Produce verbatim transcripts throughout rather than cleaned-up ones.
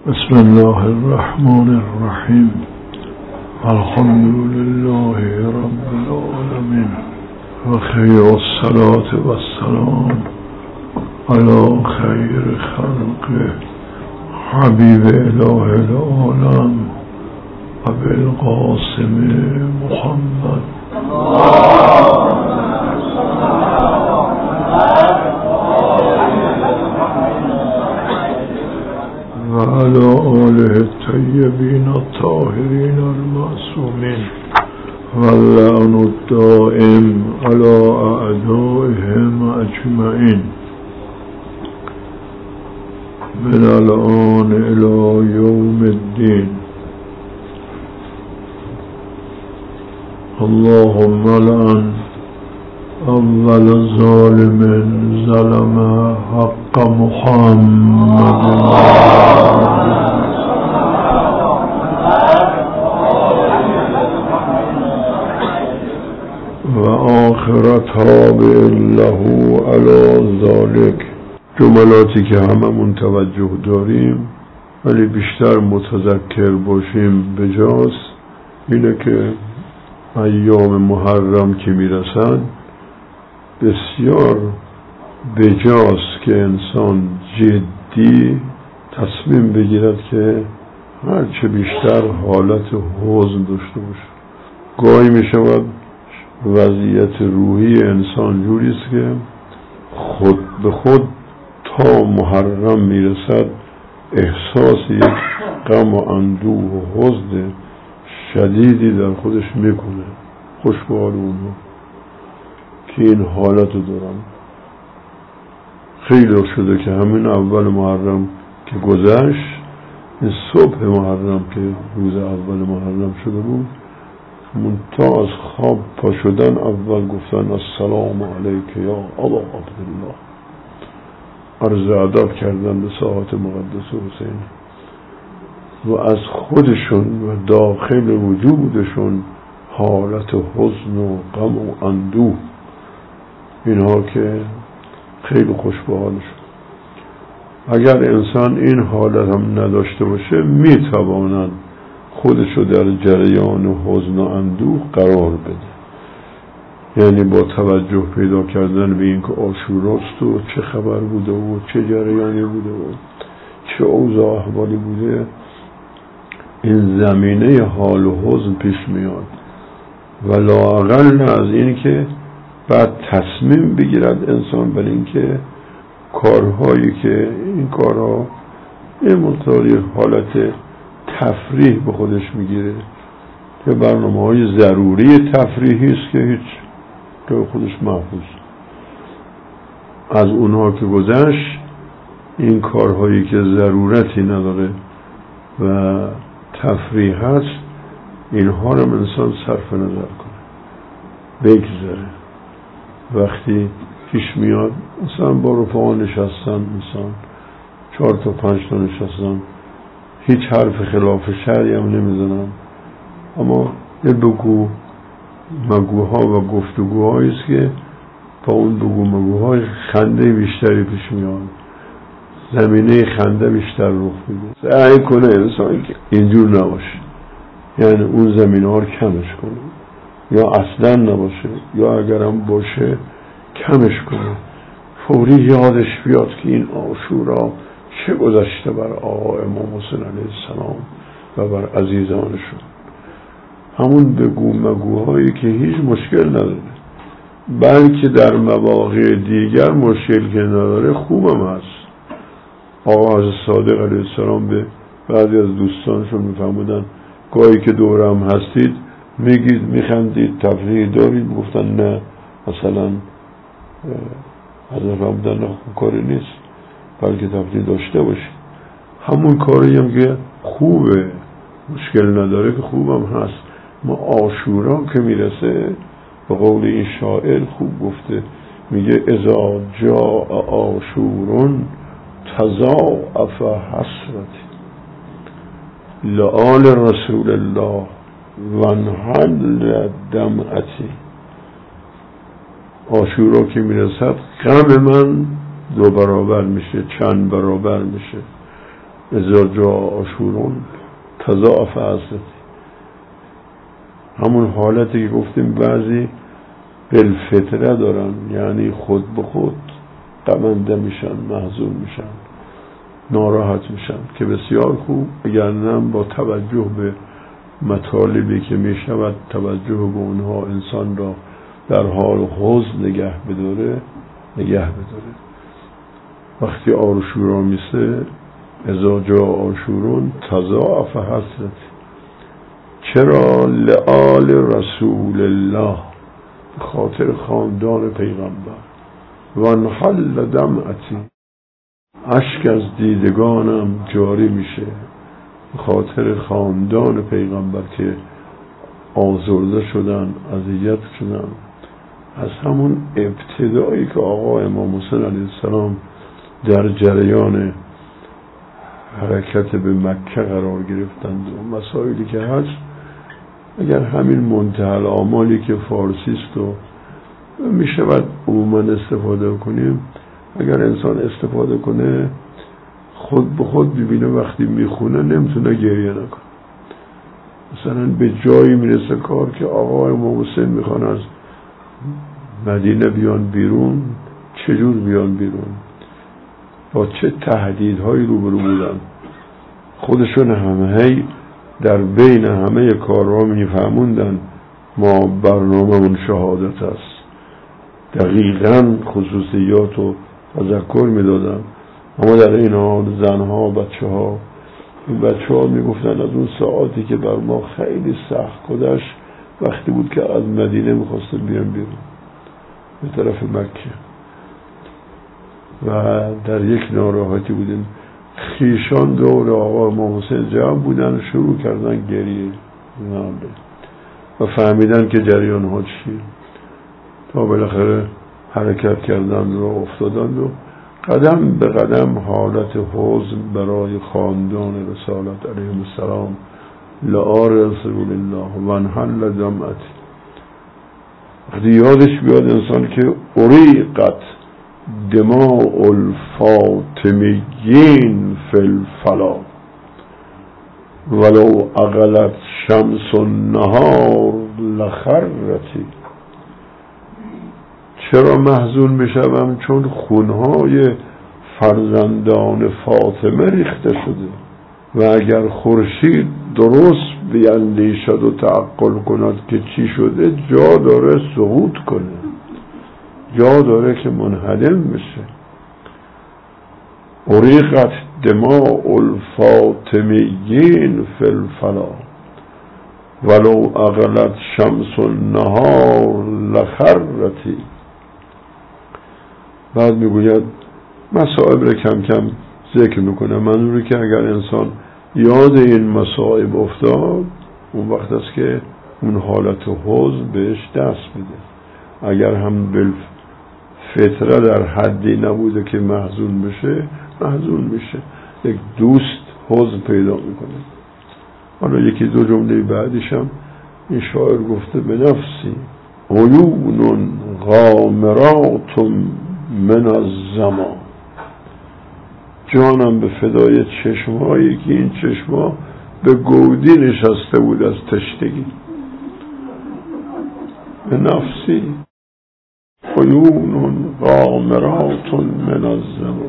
بسم الله الرحمن الرحیم. الحمد لله رب العالمین و خیر الصلاة و السلام علی خیر خلقه حبیب اله العالم ابی القاسم محمد و علی آله الطیبین الطاهرین المعصومین و اللعن الدائم علی اعدائهم اجمعین من الان الی یوم الدین. اللهم لعن اول ظالم ظلم حق محمد و آخر تابع له علی ذلك. جملاتی که هممون توجه داریم ولی بیشتر متذکر باشیم بجاست اینه که ایام محرم که میرسن بسیار بجاست که انسان جدی تصمیم بگیرد که هرچه بیشتر حالت حزن داشته باشه. گاهی می شود وضعیت روحی انسان جوری است که خود به خود تا محرم میرسد احساس یک غم و اندوه و حزن شدیدی در خودش میکنه. خوشبال اونها که این حالت رو دارن. خیلی شده که همین اول محرم که گذشت، این صبح محرم که روز اول محرم شده بود، من تا از خواب پا شدن اول گفتن السلام علیک یا ابا عبدالله، عرض ادب کردن به ساعت مقدس حسین و از خودشون و داخل وجودشون حالت حزن و غم و اندوه، اینها که خیلی خوشبال شد. اگر انسان این حالت هم نداشته باشه میتواند خودشو در جریان حزن و اندوه قرار بده، یعنی با توجه پیدا کردن به این که عاشوراست و چه خبر بوده و چه جریانی بوده و چه اوضاع احوالی بوده، این زمینه حال و حزن پیش میاد و لااقل از این که بعد تصمیم بگیرد انسان بر این که کارهایی که این کارها این مقداری حالت تفریح به خودش میگیره که برنامه های ضروری تفریحی است که هیچ که خودش محفوظ از اونها که گذشت، این کارهایی که ضرورتی نداره و تفریح هست اینها رو انسان صرف نظر کنه بگذره. وقتی پیش میاد مثلا با رفقا نشستن، مثلا چهار تا پنج تا نشستن، هیچ حرف خلاف شرعی هم نمیزنن، اما یه بگو مگوها و گفتگوهایی است که با اون بگو مگوهای خنده بیشتری پیش میاد، زمینه خنده بیشتر رخ میده. سعی کنه انسان که اینجور نباشه، یعنی اون زمینه ها رو کمش کنه یا اصلا نباشه یا اگرم باشه کمش کنه. فوری یادش بیاد که این عاشورا چه گذشته بر آقا امام حسین علیه السلام و بر عزیزانشون. همون بگو مگوهایی که هیچ مشکل نداره، بلکه در مواقع دیگر مشکل که نداره خوبم هست. آقا حضرت صادق علیه السلام به بعضی از دوستانشون میفرمودن گاهی که دورم هستید میگید میخندید تفریح دارید؟ گفتن نه، مثلا حضرت فرمودن نه کاری نیست بلکه تفریح داشته باشید. همون کاری هم که خوبه مشکل نداره که خوبم هست. ما عاشورا که میرسه به قول این شاعر خوب گفته، میگه اذا جاء عاشورون تضاعف حسرتی لآل رسول الله وانحل دمعتی. عاشورا که میرسد غم من دو برابر میشه، چند برابر میشه اذا جاء عاشورون تضاعف حسرتی. همون حالتی که گفتیم بعضی بالفطره دارن، یعنی خود به خود غمنده میشن، محزون میشن، ناراحت میشن، که بسیار خوب، اگر نه با توجه به مطالبی که میشود توجه به اونها انسان را در حال حزن نگه بداره نگه بداره. وقتی عاشورا میسه اذا جاء عاشورون تضاعف حسرتی. چرا؟ لآل رسول الله، خاطر خاندان پیغمبر. و انحل دمعتی، اشک از دیدگانم جاری میشه خاطر خاندان پیغمبر که آزرده شدن، اذیت شدن. از همون ابتدایی که آقا امام حسین علیه السلام در جریان حرکت به مکه قرار گرفتند و مسائلی که هست، اگر همین منتهی الآمالی که فارسی است و میشه باید عموما استفاده کنیم، اگر انسان استفاده کنه خود به خود ببینه وقتی میخونه نمیتونه گریه نکنه. مثلا به جایی میرسه کار که آقا امام حسین میخوان از مدینه بیان بیرون، چجور بیان بیرون، با چه تهدیدهایی روبرو بودن. خودشون همه در بین همه کارها میفهموندن ما برنامه‌مون شهادت است، دقیقاً خصوصیات رو تذکر میدادن. اما در این حال زنها و بچه ها این بچه ها میگفتن از اون ساعتی که بر ما خیلی سخت گذشت وقتی بود که از مدینه میخواستن بیان بیرون به طرف مکه و در یک ناراحتی بودیم. خیشان دور آقا امام حسین جمع بودن و شروع کردن گریه و فهمیدن که جریان ها چیه، تا بالاخره حرکت کردن و افتادن و قدم به قدم حالت حزن برای خاندان رسالت علیه السلام لآل رسول الله و انحل دمعتی. وقتی یادش بیاد انسان که اریقت دماء الفاطمیین فی الفلا ولو اغلت شمس النهار لخرتی. چرا محزون میشوم؟ چون خونهای فرزندان فاطمه ریخته شده و اگر خورشید درست بیندیشد و تعقل کند که چی شده، جا داره سقوط کنه، جا داره که منهدم بشه. اریقت دماء الفاطمیین فی الفلا ولو اغلت شمس النهار لخرتی. بعد میگوید مصائب را کم کم ذکر میکنه. منظوری که اگر انسان یاد این مصائب افتاد، اون وقت است که اون حالت حزن بهش دست میده. اگر هم بالفطره در حدی نبوده که محزون بشه، محزون میشه. یک دوست حزن پیدا میکنه. حالا یکی دو جمله بعدش هم این شاعر گفته به نفسی عیون غامرات من الزمان. جانم به فدای چشمهایی که این چشمها به گودی نشسته بود از تشنگی. به نفسی عیون غامرات من الزمان،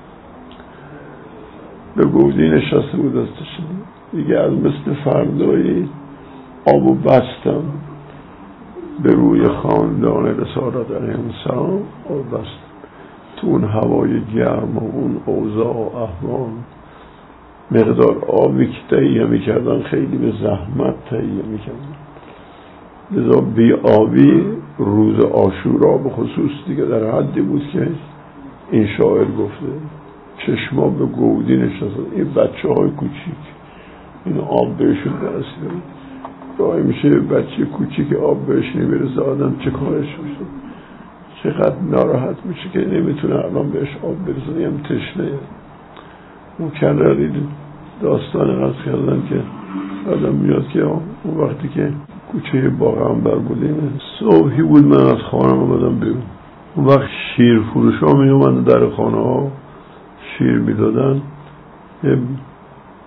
به گودی نشسته بود از تشنگی. دیگه از مثل فردایی آبو بستم به روی خاندان رسالت علیه السلام، آب بستم تو اون هوای گرم و اون اوضاع و احوال. مقدار آبی که تهیه میکردن خیلی به زحمت تهیه میکردن، لذا بی آبی روز عاشورا به خصوص دیگه در حدی بود که این شاعر گفته چشما به گودی نشستن. این بچه های کوچیک این آب بهشون برسیده، راهی میشه بچه کوچیک آب بهش نمیرسه، آدم چه کارش میشه؟ چقدر ناراحت میشه که نمیتونه الان بهش آب برسه، هم تشنه. مکرری داستان قصد کردن که آدم میاد که اون وقتی که کوچه باغنبر بودیم، صبحی بود من از خانه آمدم بیرون. اون وقت شیر فروش ها می اومدن در خانه ها شیر میدادن.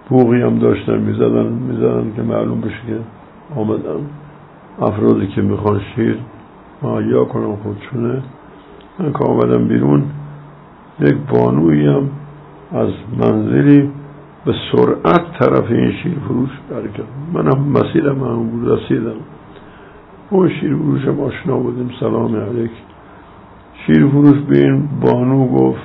بوقی هم داشتن میزدن میزدن که معلوم بشه که آمدن افرادی که میخوان شیر مهیا کنم خودشونه. من که آمدم بیرون یک بانویی هم از منزلی به سرعت طرف این شیر فروش برکرد. منم مسیرم هم بود رسیدم. اون شیر فروش هم آشنا بودیم. سلام علیک. شیر فروش به این بانو گفت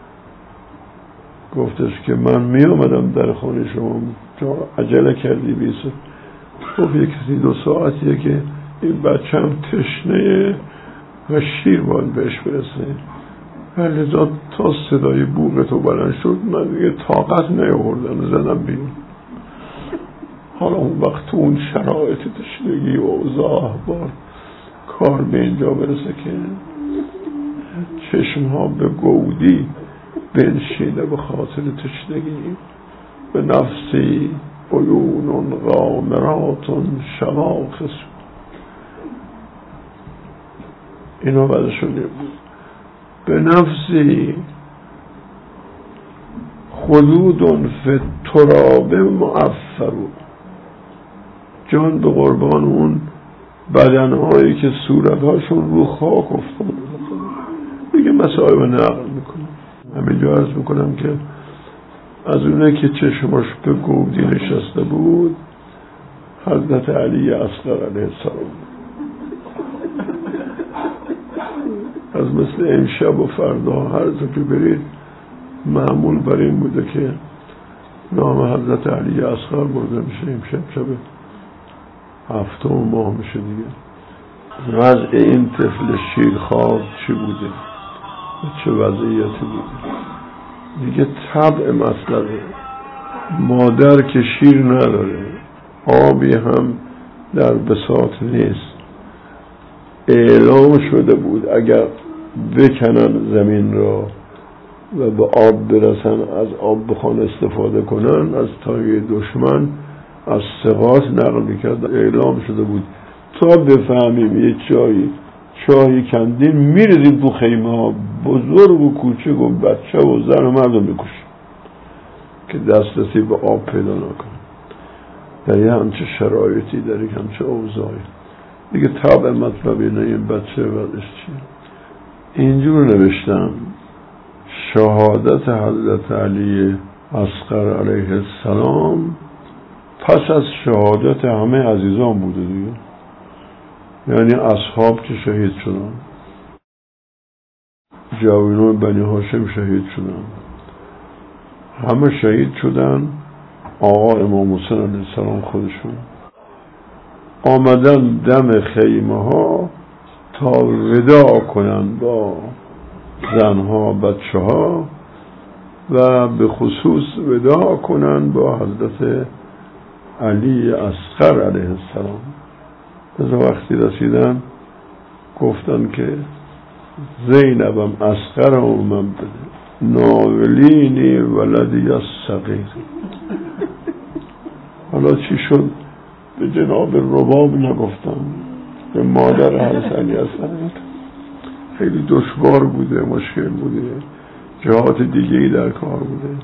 گفتش که من می آمدم در خانه شما چون عجله کردی بیسه. گفت یکی دو ساعتیه که این بچم تشنه و شیر باید بهش برسه. لذا تا صدای بوق تو بلند شد من دیگه طاقت نیاوردم زدم بیرون. حالا اون وقت تو اون شرایط تشنگی و اوضاع بار کار به اینجا برسه که چشم ها به گودی بنشینه به خاطر تشنگی. به نفسی عیون غامرات شواخص. اینا بعدشون بود. به نفسی خدود فی التراب معفر. جان به قربان اون بدنهایی که صورتهاشون رو خاک افتاده. دیگه مسائل نقل میکنم. همینجا عرض میکنم که از اونه که چشماش به گودی نشسته بود حضرت علی اصغر علیه السلام. از مثل امشب و فردا هر جا که برید معمول بر این بوده که نام حضرت علی اصغر برده میشه. امشب شب هفتم ماه میشه دیگه. وضع این طفل شیرخوار چی بوده چه وضعیتی بوده دیگه. طبع مسئله مادر که شیر نداره آبی هم در بساط نیست. اعلام شده بود اگر بکنن زمین را و به آب برسن از آب بخوان استفاده کنن از تای دشمن از سقاط نقل میکرد. اعلام شده بود تا بفهمیم یه چایی چاهی کندین میرزیم تو خیمه ها بزرگ و کوچک و بچه و زن و مرد رو میکشیم که دسترسی به آب پیدا نکنن. در یه همچه شرایطی در یک همچه اوضاعی دیگه طبع مطلب اینه. این بچه بعدش چیه؟ اینجور نوشتم شهادت حضرت علی اصغر علیه السلام پس از شهادت همه عزیزان بوده دیگه. یعنی اصحاب که شهید شدن، جوانان بنی هاشم شهید شدن، همه شهید شدن. آقا امام حسین علیه السلام خودشون آمدن دم خیمه ها تا وداع کنن با زنها بچه ها و به خصوص وداع کنن با حضرت علی اصغر علیه السلام. از وقتی رسیدن گفتن که زینبم اصغر من بده ناولینی ولدی الصغیر. حالا چی شد؟ به جناب رباب نگفتم، به مادر حضرت علی اصغر. خیلی دشوار بوده، مشکل بوده، جهات دیگه‌ای در کار بوده.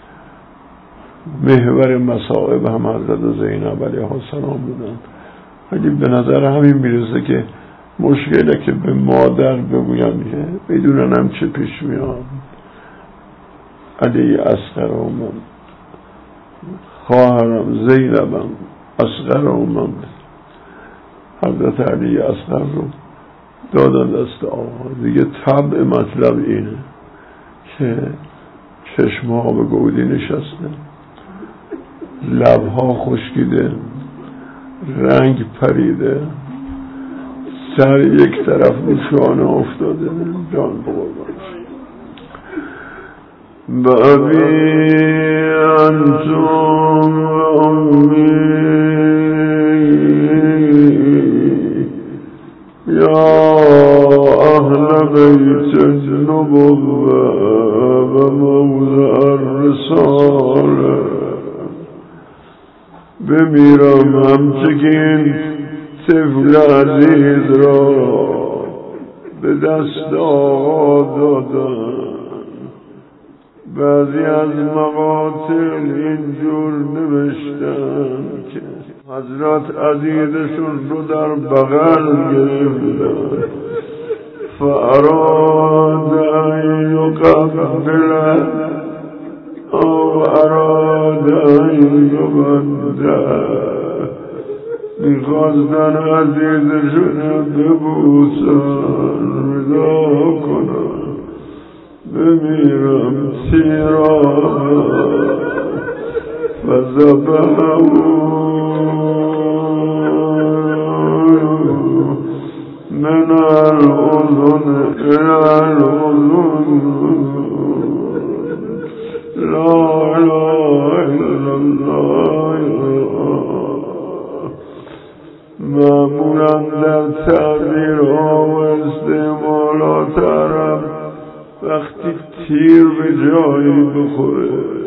محور مصائب هم حضرت زینب علیها السلام بودن. ولی به نظر همین میرسه که مشکله که به مادر بگویم که بدوننم چه پیش میاد. علی اصغر من، خواهرم زینبم اصغر من. حضرت علی اصغر رو دادن دست آقا. دیگه طبع مطلب اینه که چشمها به گودی نشسته، لبها خشکیده، رنگ پریده، سر یک طرف به شانه افتاده. جان بقربانش بابی انتم امی یا اهل بیت النبوة و موضع الرساله. بمیرم همچه که این طفل عزیز را به دست آقا دادن. بعضی از مقاتل اینجور نوشتن که حضرت عزیزشون رو در بغل گرفتن فاراد ان یقبله او اراد ان یبده، میخواستن عزیزشون ببوسن رضا کنن بمیرم تیرا فذبحوا من الأذن إلى الأذن لا إله إلا الله. معمولا در تعبیرها و استعمالات عرب وقتی تیر به جایی بخوره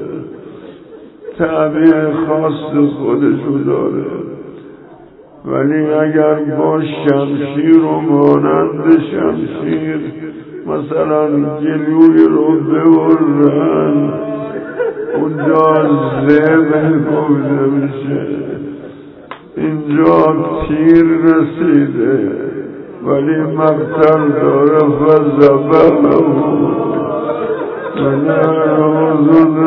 تعبیر خاص خودشو داره، ولی اگر با شمشیر و مانند شمشیر مثلا گلوی رو ببرن اونجا زبه گفته میشه. اینجا تیر رسیده ولی مقتل داره فذبحه من الأذن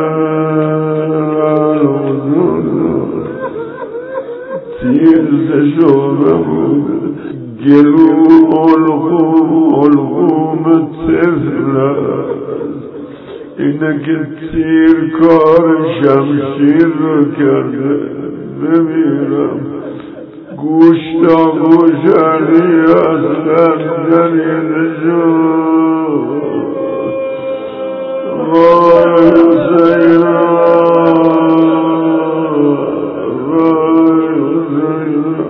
تیر زشوه بود. گلو علقوم علقوم طفل است، اینه که تیر کار شمشیر رو کرده. بمیرم گوش تا گوش علی اصغر جلیل شد وای حسینا وای حسینا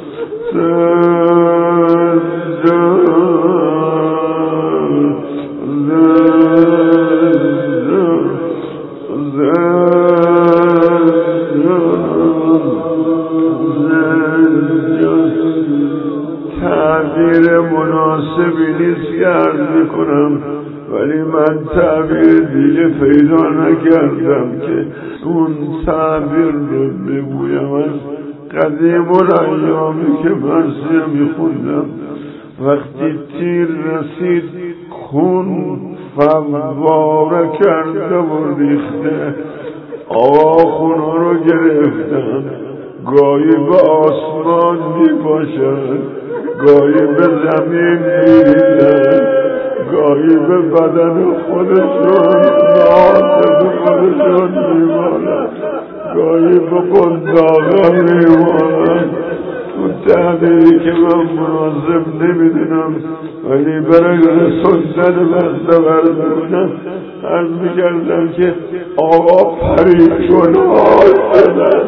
تعبیر مناسبی نیست که عرض میکنم، ولی من تعبیر دیگه پیدا نکردم که اون تعبیر رو بگویم. از قدیم الایامی که مرثیه میخوندم وقتی تیر رسید خون فواره کرده و ریخته، آقا خونا رو گرفتن، گاهی به آسمان می باشد، گاهی به زمین میریزن، گاهی به بدن خودشون ناسد خودشون میمانن، گاهی به قنداقه میمانن. اون تعبیری که من مناسب نمیدونم ولی برای رسوندن بنده بردارم عرض میکردم که آقا پریشون های شدن.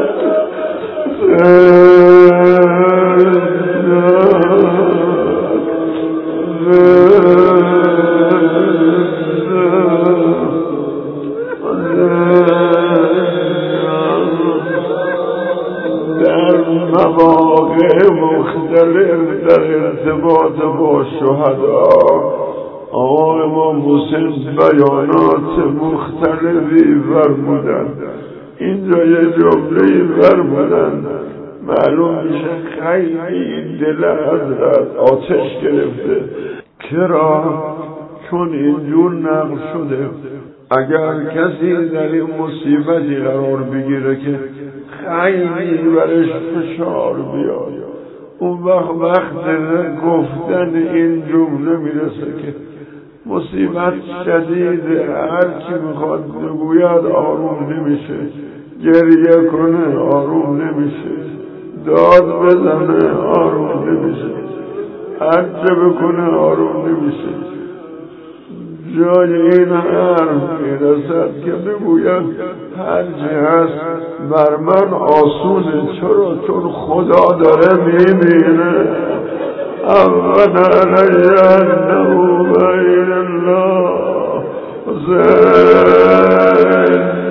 در مواقع مختلف در ارتباط با شهدا آقا امام حسین بیانات مختلفی فرمودند. اینجا یه جمله‌ای فرمودند معلوم میشه خیلی دل حضرت آتش گرفته. چرا؟ چون اینجور نقل شده اگر کسی در این مصیبتی قرار بگیره که خیلی برش فشار بیاد، اون وقت وقت گفتن این جمله میرسه که مصیبت شدیده، هر کی میخواد بگوید آروم نمیشه، گریه کنه آروم نمیشه، داد بزنه آروم نمیشه، هرچه بکنه آروم نمیشه. جای این حرف میرسد که بگوید هرچی هست بر من آسونه. چرا؟ چون خدا داره میبینه. اولا لجنه بین الله زید